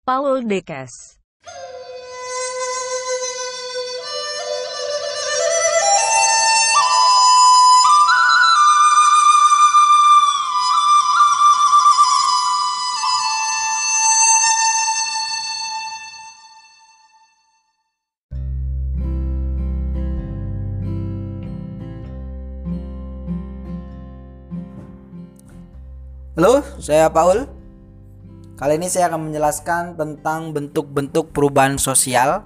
Paul Dekes. Halo, saya Paul. Kali ini saya akan menjelaskan tentang bentuk-bentuk perubahan sosial.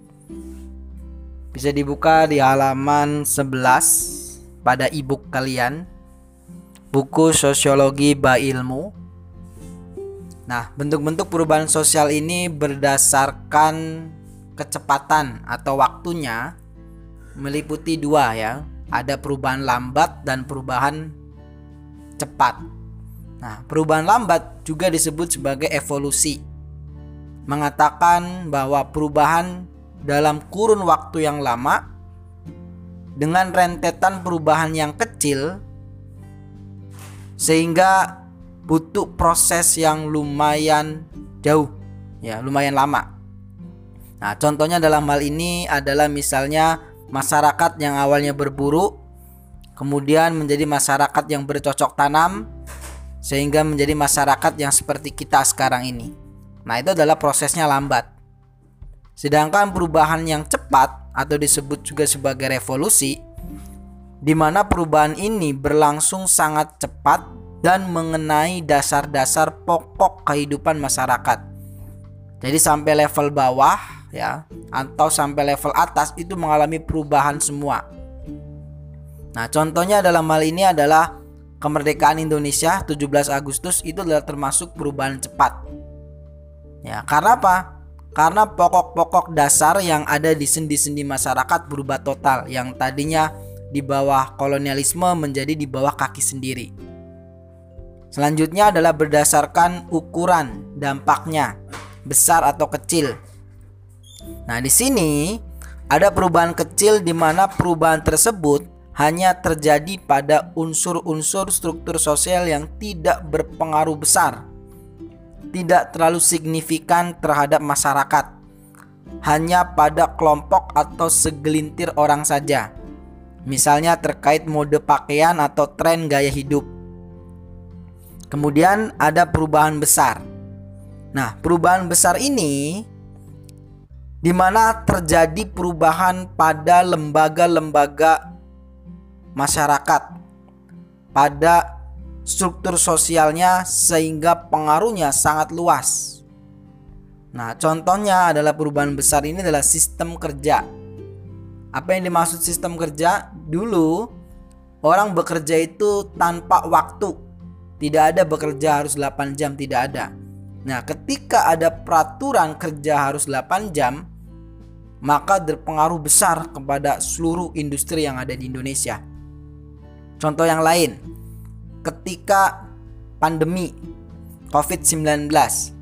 Bisa dibuka di halaman 11 pada e-book kalian, buku Sosiologi by Ilmu. Nah, bentuk-bentuk perubahan sosial ini berdasarkan kecepatan atau waktunya meliputi dua ya. Ada perubahan lambat dan perubahan cepat. Nah, perubahan lambat juga disebut sebagai evolusi. Mengatakan bahwa perubahan dalam kurun waktu yang lama dengan rentetan perubahan yang kecil sehingga butuh proses yang lumayan jauh, ya, lumayan lama. Nah, contohnya dalam hal ini adalah misalnya masyarakat yang awalnya berburu kemudian menjadi masyarakat yang bercocok tanam sehingga menjadi masyarakat yang seperti kita sekarang ini. Nah, itu adalah prosesnya lambat. Sedangkan perubahan yang cepat atau disebut juga sebagai revolusi, di mana perubahan ini berlangsung sangat cepat dan mengenai dasar-dasar pokok kehidupan masyarakat. Jadi sampai level bawah ya atau sampai level atas itu mengalami perubahan semua. Nah, contohnya dalam hal ini adalah kemerdekaan Indonesia 17 Agustus itu adalah termasuk perubahan cepat. Ya, karena apa? Karena pokok-pokok dasar yang ada di sendi-sendi masyarakat berubah total, yang tadinya di bawah kolonialisme menjadi di bawah kaki sendiri. Selanjutnya adalah berdasarkan ukuran dampaknya, besar atau kecil. Nah, di sini ada perubahan kecil di mana perubahan tersebut hanya terjadi pada unsur-unsur struktur sosial yang tidak berpengaruh besar, tidak terlalu signifikan terhadap masyarakat, hanya pada kelompok atau segelintir orang saja. Misalnya terkait mode pakaian atau tren gaya hidup. Kemudian ada perubahan besar. Nah, perubahan besar ini di mana terjadi perubahan pada lembaga-lembaga masyarakat, pada struktur sosialnya sehingga pengaruhnya sangat luas. Nah, contohnya adalah perubahan besar ini adalah sistem kerja. Apa yang dimaksud sistem kerja? Dulu orang bekerja itu tanpa waktu. Tidak ada bekerja harus 8 jam, tidak ada. Nah, ketika ada peraturan kerja harus 8 jam, maka berpengaruh besar kepada seluruh industri yang ada di Indonesia. Contoh yang lain, ketika pandemi COVID-19,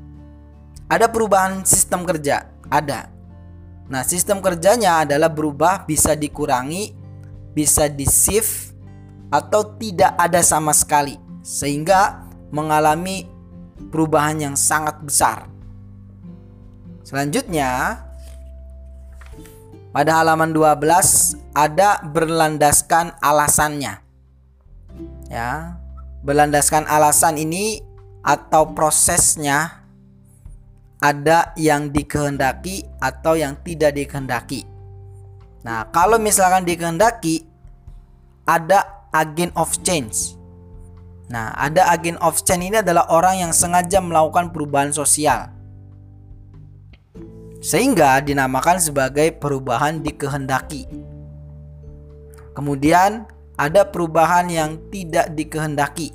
ada perubahan sistem kerja, ada. Nah, sistem kerjanya adalah berubah, bisa dikurangi, bisa di-shift, atau tidak ada sama sekali, sehingga mengalami perubahan yang sangat besar. Selanjutnya, pada halaman 12 ada berlandaskan alasannya. Ya, berlandaskan alasan ini atau prosesnya ada yang dikehendaki atau yang tidak dikehendaki. Nah, kalau misalkan dikehendaki ada agent of change. Nah, ada agent of change ini adalah orang yang sengaja melakukan perubahan sosial, sehingga dinamakan sebagai perubahan dikehendaki. Kemudian ada perubahan yang tidak dikehendaki.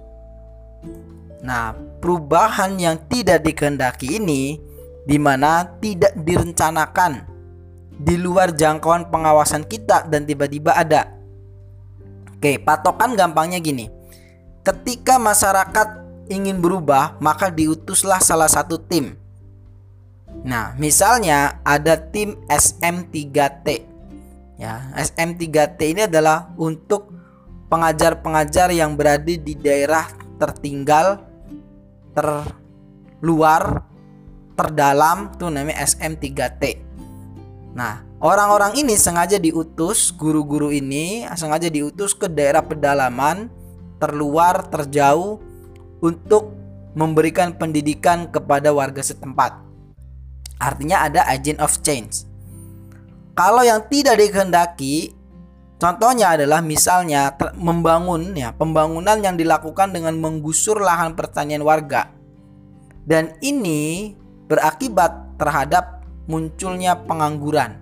Nah, perubahan yang tidak dikehendaki ini di mana tidak direncanakan, di luar jangkauan pengawasan kita dan tiba-tiba ada. Oke, patokan gampangnya gini. Ketika masyarakat ingin berubah, maka diutuslah salah satu tim. Nah, misalnya ada tim SM3T. Ya, SM3T ini adalah untuk pengajar-pengajar yang berada di daerah tertinggal, terluar, terdalam tuh namanya SM3T. Nah, orang-orang ini sengaja diutus, guru-guru ini sengaja diutus ke daerah pedalaman, terluar, terjauh untuk memberikan pendidikan kepada warga setempat. Artinya ada agent of change. Kalau yang tidak dikehendaki, contohnya adalah misalnya pembangunan yang dilakukan dengan menggusur lahan pertanian warga. Dan ini berakibat terhadap munculnya pengangguran.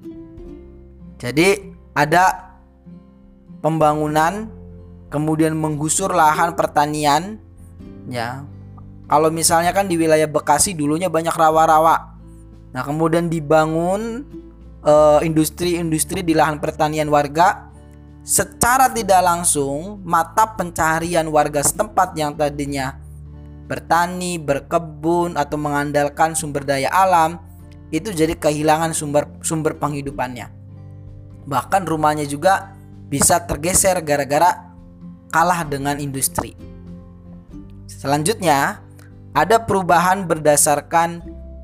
Jadi ada pembangunan kemudian menggusur lahan pertanian, ya. Kalau misalnya kan di wilayah Bekasi dulunya banyak rawa-rawa. Nah, kemudian dibangun industri-industri di lahan pertanian warga. Secara tidak langsung mata pencaharian warga setempat yang tadinya bertani, berkebun atau mengandalkan sumber daya alam itu jadi kehilangan sumber penghidupannya. Bahkan rumahnya juga bisa tergeser gara-gara kalah dengan industri. Selanjutnya ada perubahan berdasarkan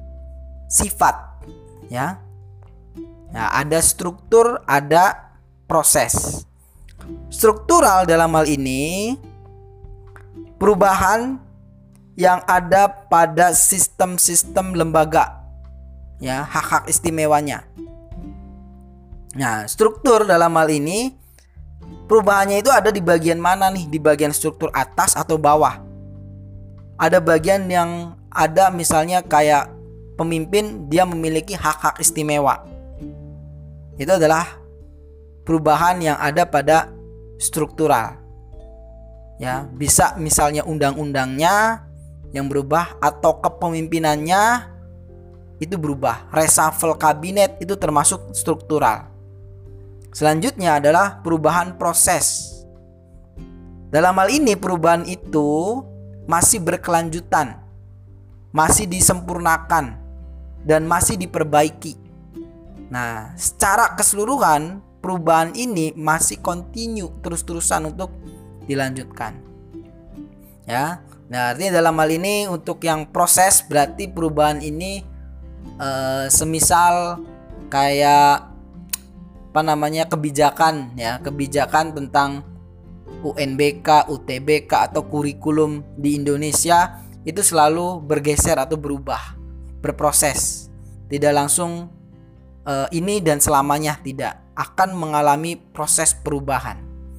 sifat, ya. Nah, ada struktur, ada proses. Struktural dalam hal ini perubahan yang ada pada sistem-sistem lembaga, ya, hak-hak istimewanya. Nah, struktur dalam hal ini perubahannya itu ada di bagian mana nih? Di bagian struktur atas atau bawah? Ada bagian yang ada misalnya kayak pemimpin dia memiliki hak-hak istimewa. Itu adalah perubahan yang ada pada struktural. Ya, bisa misalnya undang-undangnya yang berubah atau kepemimpinannya itu berubah. Reshuffle kabinet itu termasuk struktural. Selanjutnya adalah perubahan proses. Dalam hal ini perubahan itu masih berkelanjutan, masih disempurnakan, dan masih diperbaiki. Nah, secara keseluruhan perubahan ini masih continue terus-terusan untuk dilanjutkan. Ya, nah artinya dalam hal ini untuk yang proses berarti perubahan ini semisal kayak kebijakan, ya, kebijakan tentang UNBK, UTBK atau kurikulum di Indonesia itu selalu bergeser atau berubah, berproses, tidak langsung ini dan selamanya, tidak, akan mengalami proses perubahan.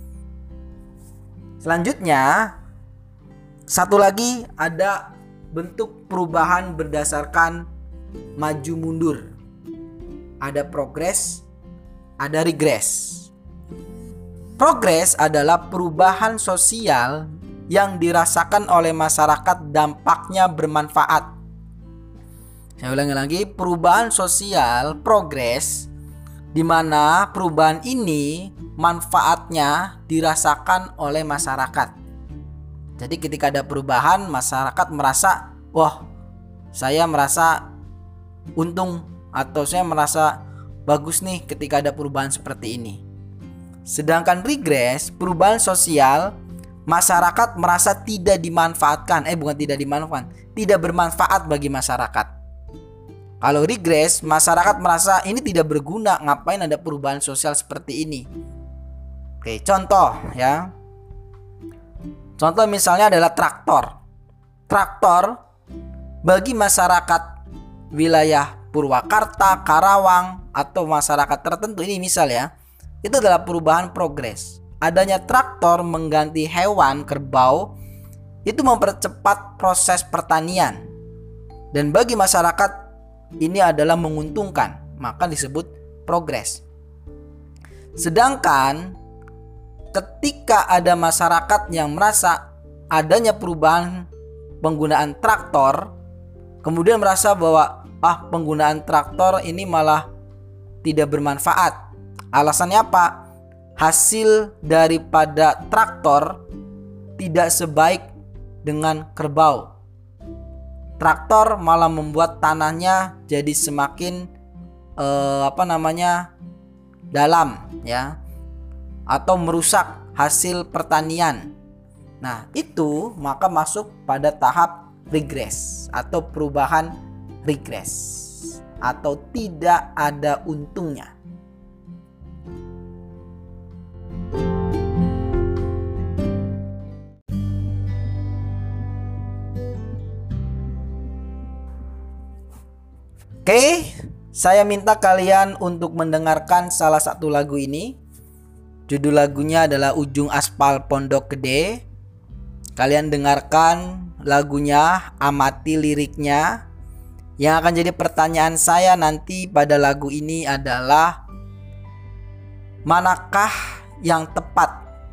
Selanjutnya satu lagi ada bentuk perubahan berdasarkan maju mundur. Ada progres, ada regres. Progres adalah perubahan sosial yang dirasakan oleh masyarakat dampaknya bermanfaat. Saya ulangi lagi, perubahan sosial progres di mana perubahan ini manfaatnya dirasakan oleh masyarakat. Jadi ketika ada perubahan, masyarakat merasa, wah, saya merasa untung atau saya merasa bagus nih ketika ada perubahan seperti ini. Sedangkan regres, perubahan sosial, masyarakat merasa tidak dimanfaatkan, tidak bermanfaat bagi masyarakat. Kalau regres, masyarakat merasa ini tidak berguna, ngapain ada perubahan sosial seperti ini. Oke, contoh ya. Contoh misalnya adalah traktor. Traktor bagi masyarakat wilayah Purwakarta, Karawang atau masyarakat tertentu ini misal ya, itu adalah perubahan progres. Adanya traktor mengganti hewan kerbau itu mempercepat proses pertanian. Dan bagi masyarakat ini adalah menguntungkan, maka disebut progres. Sedangkan ketika ada masyarakat yang merasa adanya perubahan penggunaan traktor, kemudian merasa bahwa penggunaan traktor ini malah tidak bermanfaat. Alasannya apa? Hasil daripada traktor tidak sebaik dengan kerbau. Traktor malah membuat tanahnya jadi semakin dalam, ya, atau merusak hasil pertanian. Nah, itu maka masuk pada tahap regres atau perubahan regres atau tidak ada untungnya. Oke, saya minta kalian untuk mendengarkan salah satu lagu ini. Judul lagunya adalah Ujung Aspal Pondok Gede. Kalian dengarkan lagunya, amati liriknya. Yang akan jadi pertanyaan saya nanti pada lagu ini adalah, manakah yang tepat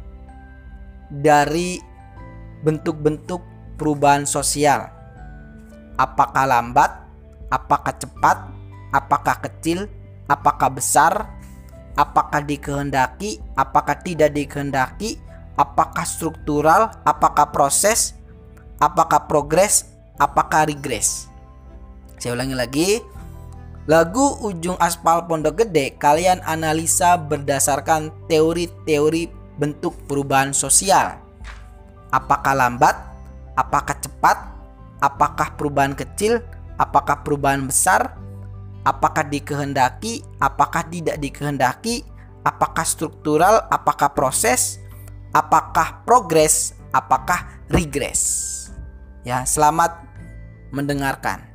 dari bentuk-bentuk perubahan sosial? Apakah lambat? Apakah cepat? Apakah kecil? Apakah besar? Apakah dikehendaki? Apakah tidak dikehendaki? Apakah struktural? Apakah proses? Apakah progres? Apakah regres? Saya ulangi lagi. Lagu Ujung Aspal Pondok Gede kalian analisa berdasarkan teori-teori bentuk perubahan sosial. Apakah lambat? Apakah cepat? Apakah perubahan kecil? Apakah perubahan besar? Apakah dikehendaki? Apakah tidak dikehendaki? Apakah struktural? Apakah proses? Apakah progres? Apakah regres? Ya, selamat mendengarkan.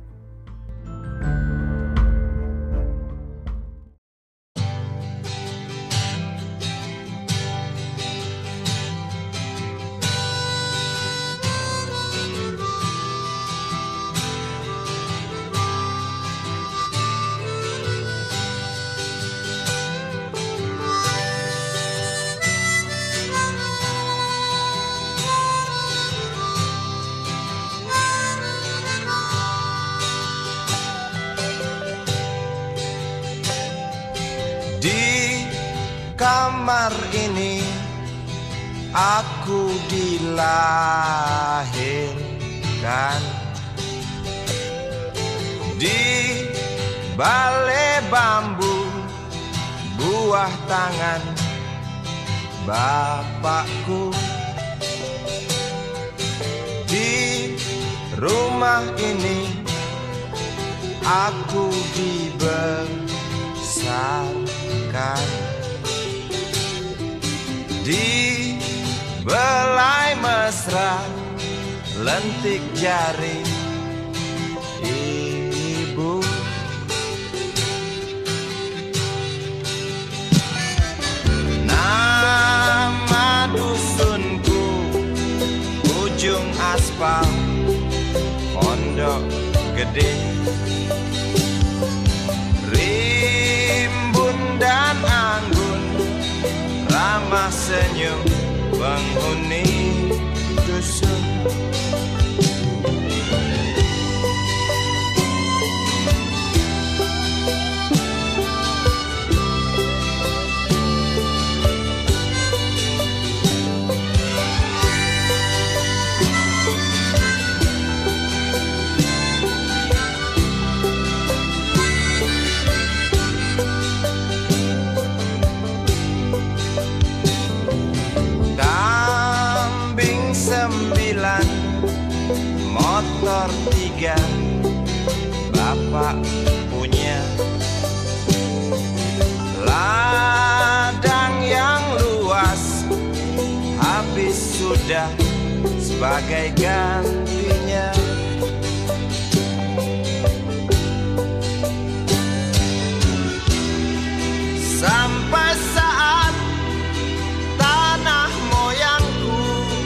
Di kamar ini aku dilahirkan, di balai bambu buah tangan bapakku. Di rumah ini aku dibesarkan, di belai mesra lentik jari ibu. Nama dusunku Ujung Aspal Pondok Gede. Dan anggun ramah senyum penghuni dusun. Motor 3 bapak punya, ladang yang luas habis sudah sebagai gantinya. Sampai saat tanah moyangku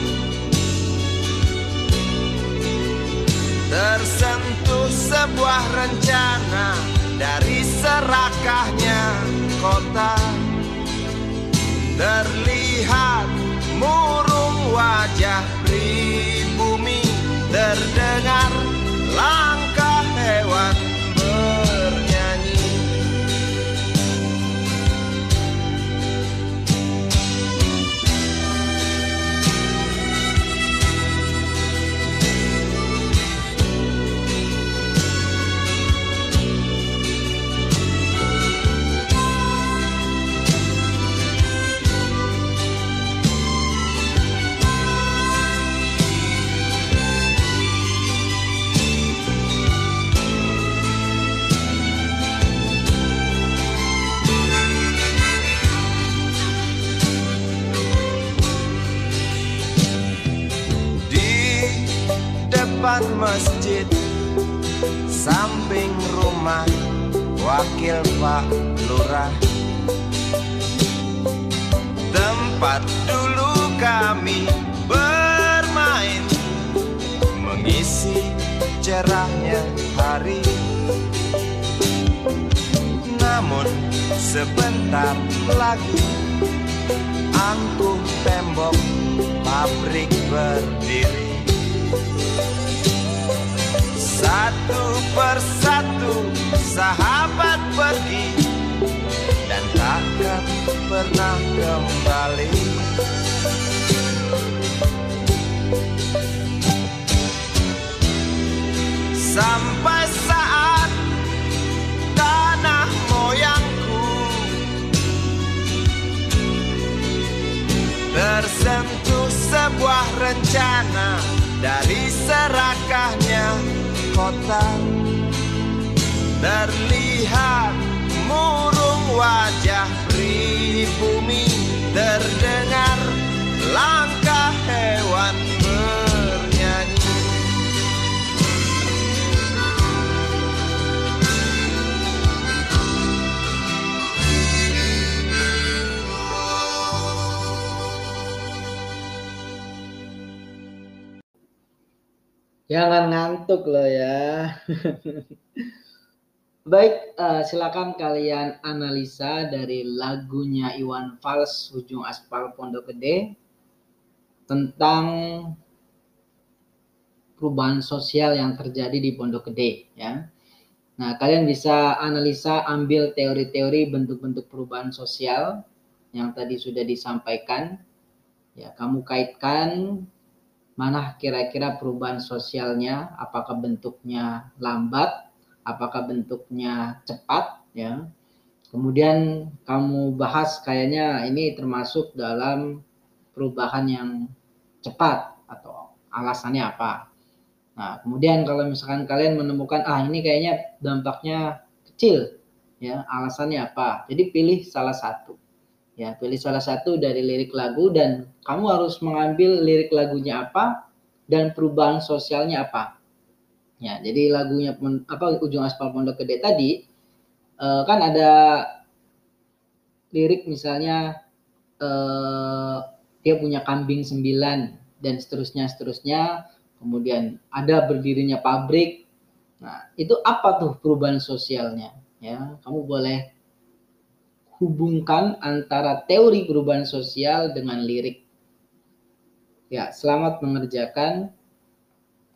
tersentuh sebuah rencana dari serakahnya kota. Terlihat murung wajah pribumi, terdengar langkah hewan bernyanyi. masjid samping rumah wakil Pak Lurah. Tempat dulu kami bermain, mengisi cerahnya hari. Namun sebentar lagi angkuh tembok pabrik berdiri. Satu persatu sahabat pergi dan takkan pernah kembali. Sampai saat tanah moyangku tersentuh sebuah rencana dari serakahnya kota. Terlihat murung wajah pribumi, terdengar langkah hewan bernyanyi. Jangan ngantuk loh ya. Baik, silakan kalian analisa dari lagunya Iwan Fals Ujung Aspal Pondok Gede tentang perubahan sosial yang terjadi di Pondok Gede ya. Nah, kalian bisa analisa, ambil teori-teori bentuk-bentuk perubahan sosial yang tadi sudah disampaikan. Ya, kamu kaitkan mana kira-kira perubahan sosialnya, apakah bentuknya lambat, apakah bentuknya cepat ya. Kemudian kamu bahas kayaknya ini termasuk dalam perubahan yang cepat atau alasannya apa. Nah, kemudian kalau misalkan kalian menemukan ini kayaknya dampaknya kecil ya, alasannya apa. Jadi pilih salah satu. Ya, pilih salah satu dari lirik lagu dan kamu harus mengambil lirik lagunya apa dan perubahan sosialnya apa. Ya, jadi lagunya Ujung Aspal Pondok Gede tadi kan ada lirik misalnya dia punya kambing 9 dan seterusnya. Kemudian ada berdirinya pabrik. Nah, itu apa tuh perubahan sosialnya? Ya, kamu boleh hubungkan antara teori perubahan sosial dengan lirik. Ya, selamat mengerjakan.